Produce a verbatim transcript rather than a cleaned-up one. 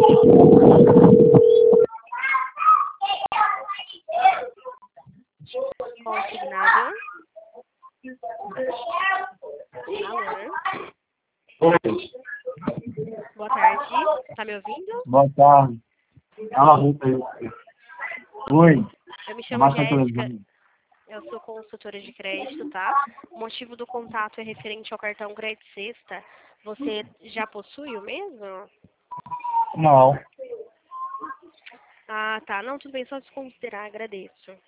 Consignado. Alô? Oi, Boa tarde. Tá me ouvindo? boa tarde. Ah, aí. Oi, Eu me a chamo marca Jéssica. televisão. Eu sou consultora de crédito, tá? O motivo do contato é referente ao cartão Crédito Sexta. Você já possui o mesmo? Não. Ah, tá. Não, tudo bem. Só desconsiderar. Agradeço.